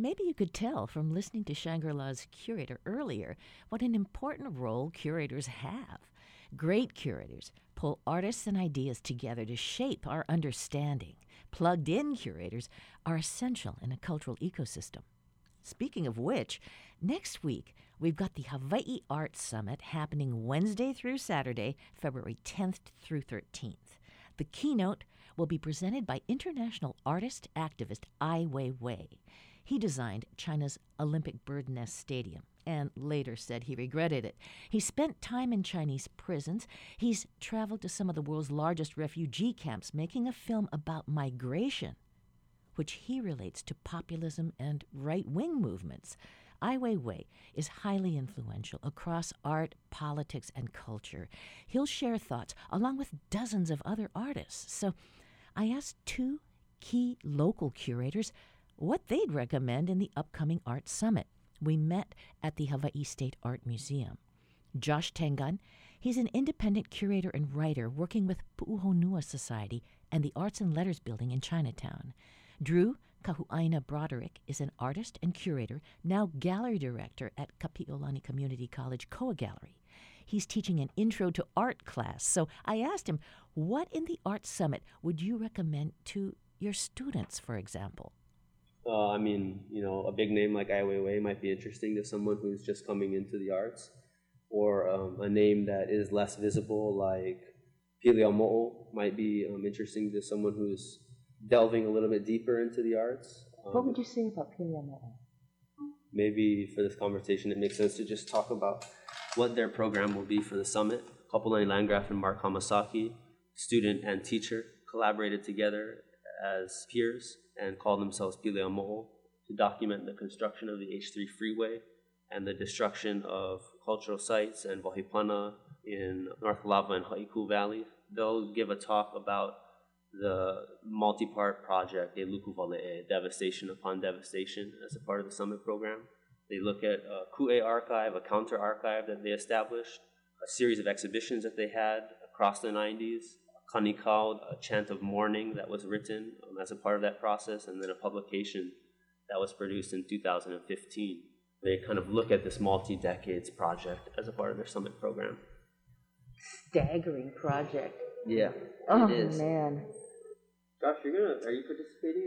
Maybe you could tell from listening to Shangri-La's curator earlier what an important role curators have. Great curators pull artists and ideas together to shape our understanding. Plugged-in curators are essential in a cultural ecosystem. Speaking of which, next week we've got the Hawaii Art Summit happening Wednesday through Saturday, February 10th through 13th. The keynote will be presented by international artist activist Ai Weiwei. He designed China's Olympic Bird Nest Stadium and later said he regretted it. He spent time in Chinese prisons. He's traveled to some of the world's largest refugee camps, making a film about migration, which he relates to populism and right-wing movements. Ai Weiwei is highly influential across art, politics, and culture. He'll share thoughts along with dozens of other artists. So I asked two key local curators what they'd recommend in the upcoming Art Summit. We met at the Hawaii State Art Museum. Josh Tengan, he's an independent curator and writer working with Pu'uhonua Society and the Arts and Letters Building in Chinatown. Drew Kahuaina Broderick is an artist and curator, now gallery director at Kapi'olani Community College Koa Gallery. He's teaching an Intro to Art class, so I asked him, what in the Art Summit would you recommend to your students, for example? A big name like Ai Weiwei might be interesting to someone who's just coming into the arts, or a name that is less visible like Piliao Mo'o might be interesting to someone who's delving a little bit deeper into the arts. What would you say about Piliao Mo'o? Maybe for this conversation it makes sense to just talk about what their program will be for the summit. Kapolani Landgraf and Mark Hamasaki, student and teacher, collaborated together as peers and called themselves Piliao Mo'o to document the construction of the H3 freeway and the destruction of cultural sites and wahipana in North Lava and Haiku Valley. They'll give a talk about the multi-part project, E Luku Wale'e, Devastation Upon Devastation, as a part of the summit program. They look at a Ku'e archive, a counter archive that they established, a series of exhibitions that they had across the 90s, Kanikau, a chant of mourning that was written as a part of that process, and then a publication that was produced in 2015. They kind of look at this multi-decades project as a part of their summit program. Staggering project. Yeah, oh, it is. Man. Josh, are you participating?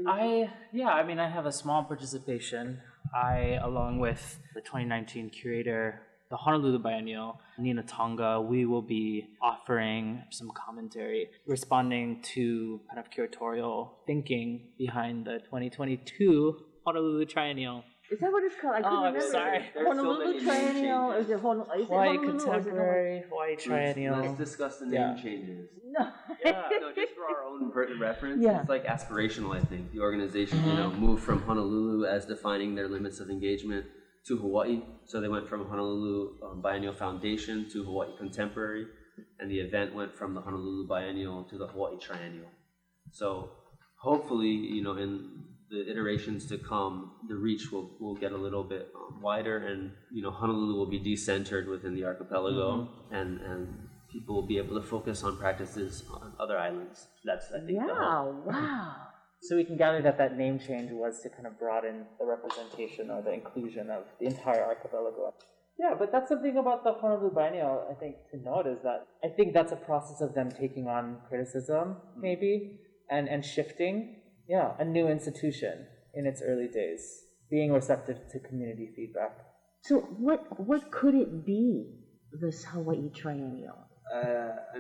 I have a small participation. Along with the 2019 curator, the Honolulu Biennial, Nina Tonga, we will be offering some commentary, responding to kind of curatorial thinking behind the 2022 Honolulu Triennial. Is that what it's called? I couldn't remember. Sorry. Honolulu Triennial, or is it Honolulu? Hawaii Contemporary, Hawaii Triennial. Let's discuss the name changes. No. No, just for our own reference, Yeah. It's like aspirational, I think. The organization, moved from Honolulu as defining their limits of engagement to Hawaii. So they went from Honolulu Biennial Foundation to Hawaii Contemporary, and the event went from the Honolulu Biennial to the Hawaii Triennial. So hopefully, in the iterations to come, the reach will get a little bit wider, and Honolulu will be decentered within the archipelago, and people will be able to focus on practices on other islands. That's, I think, the hope. Wow. So we can gather that name change was to kind of broaden the representation or the inclusion of the entire archipelago. Yeah, but that's something about the Honolulu Biennial, I think, to note is that I think that's a process of them taking on criticism, maybe, and shifting. Yeah, a new institution in its early days, being receptive to community feedback. So what could it be, this Hawaii Triennial? I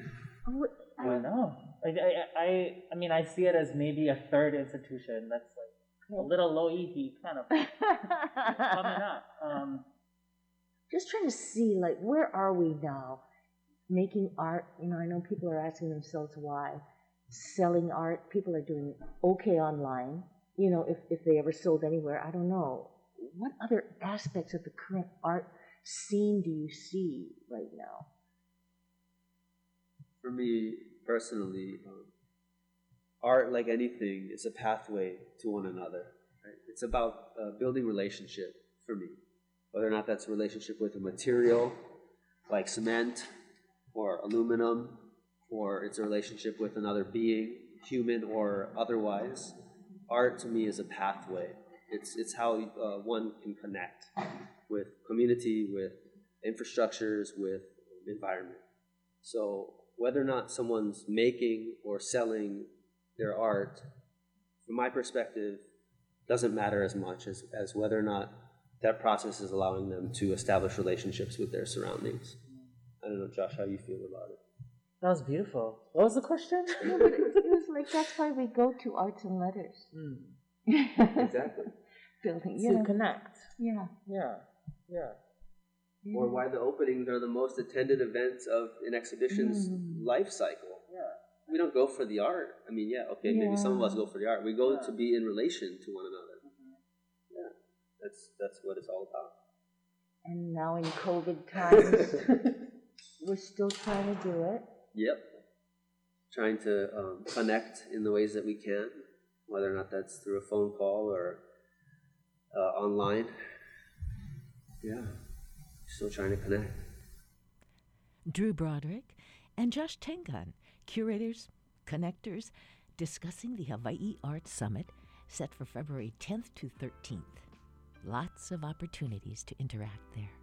don't know. I see it as maybe a third institution that's like a little low-ihi kind of coming up. Just trying to see, where are we now? Making art, I know people are asking themselves why. Selling art, people are doing okay online. If they ever sold anywhere, I don't know. What other aspects of the current art scene do you see right now? For me, personally, art, like anything, is a pathway to one another. Right? It's about building relationship for me. Whether or not that's a relationship with a material, like cement or aluminum, or it's a relationship with another being, human or otherwise. Art, to me, is a pathway. It's how one can connect with community, with infrastructures, with environment. So whether or not someone's making or selling their art, from my perspective, doesn't matter as much as whether or not that process is allowing them to establish relationships with their surroundings. I don't know, Josh, how you feel about it. That was beautiful. What was the question? No, but it was like that's why we go to arts and letters. Exactly. Building, To connect. Yeah. Yeah. Or why the openings are the most attended events of an exhibition's life cycle. Yeah. We don't go for the art. I mean, maybe some of us go for the art. We go to be in relation to one another. Yeah, that's what it's all about. And now in COVID times, we're still trying to do it. Yep. Trying to connect in the ways that we can, whether or not that's through a phone call or online. Yeah, still trying to connect. Drew Broderick and Josh Tengan, curators, connectors, discussing the Hawaii Art Summit set for February 10th to 13th. Lots of opportunities to interact there.